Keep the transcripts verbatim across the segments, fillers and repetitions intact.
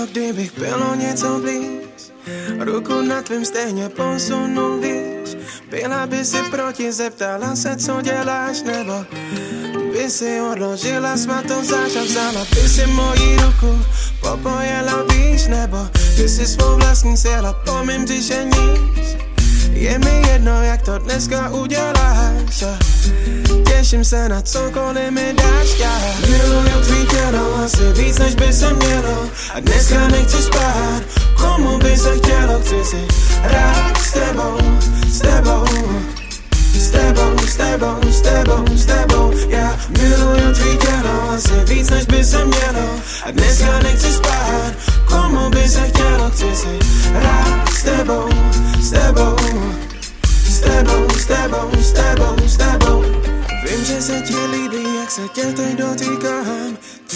kdybych bylo něco blíž, ruku na tvým stejně posunul výš. Byla by si proti, zeptala se, co děláš, nebo by si odložila svatou zář a vzala by si moji ruku, popojela výš, nebo by si svou vlastní sjela po mým břiše níž. Je mi jedno, jak to dneska uděláš, těším se na cokoliv mi dáš. Já miluju tvý tělo asi víc, než by se mělo, a dneska nechci spát, komu by se chtělo. Chci si rád s tebou, s tebou, s tebou, s tebou, s tebou, s tebou. Já miluju tvý tělo asi víc, než by se mělo, a dneska nechci spát, komu by se chtělo. Chci si rád s tebou, s tebou, s tebou, s tebou, s tebou, s tebou. Vím, že se ti líbí, jak se tě teď dotýkám,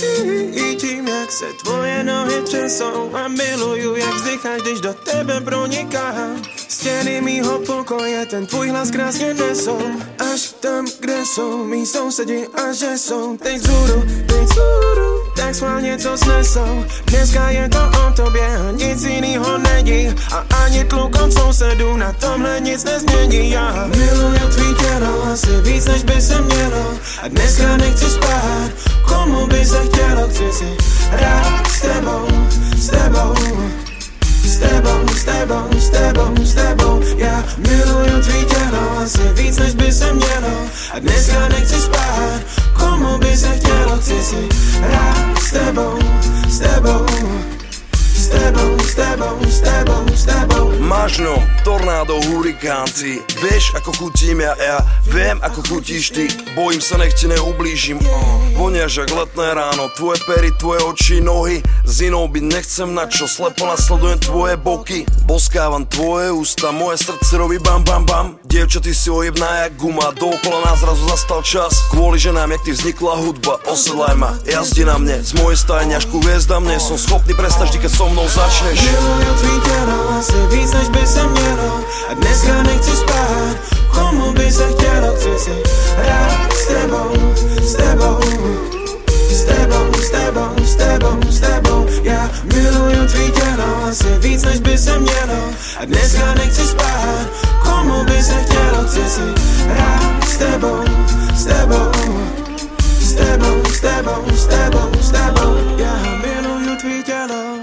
cítím, jak se tvoje nohy třesou, a miluju, jak vzdycháš, když do tebe pronikám. Stěny mýho pokoje ten tvůj hlas krásně nesou, až tam, kde jsou mý sousedi, a že jsou teď vzhůru, teď vzhůru, tak schválně co snesou. Dneska je to o tobě a nic jinýho není, a ani tluk od sousedů na tomhle nic nezmění. Já miluju tvý tělo asi víc, než by se mělo, a dneska nechci spát, komu by se chtělo. Chci si rád s tebou, s tebou, s tebou, s tebou, s tebou, s tebou. Já miluju tvý tělo asi víc, než by se mělo, a dneska nechci spát, komu by se chtělo. Chci si rád s tebou, s tebou, s tebou, s tebou, s tebou, s tebou. Máš ňom tornádo, hurikán, ty vieš, ako chutím ja, ja viem, ako chutíš ty. Bojím sa, nech ti neublížim, oh. Voniaš jak letné ráno, tvoje pery, tvoje oči, nohy. Z inou byť nechcem, na čo slepo nasledujem tvoje boky. Boskávam tvoje ústa, moje srdce robí bam bam bam. Dievča, ty si ojebná jak guma, dookola nás zrazu zastal čas. Kvôli ženám, jak ty vznikla hudba, osedlaj ma, jazdi na mne. Z mojej stajňašku hviezda mne, som schopný prestať vždy, keď so mnou začneš. Miluju tvý tělo asi víc, než by se mělo, a dneska nechci spát, komu by se chtělo. Chci si rád s tebou, s tebou, s tebou, s tebou, s tebou, s tebou. Já miluju tvý tělo asi víc, než by se mělo, a dneska nechci spát, komu by se chtělo. Chci si rád s tebou, s tebou, s tebou, s tebou, s tebou, s tebou. Já miluju tvý tělo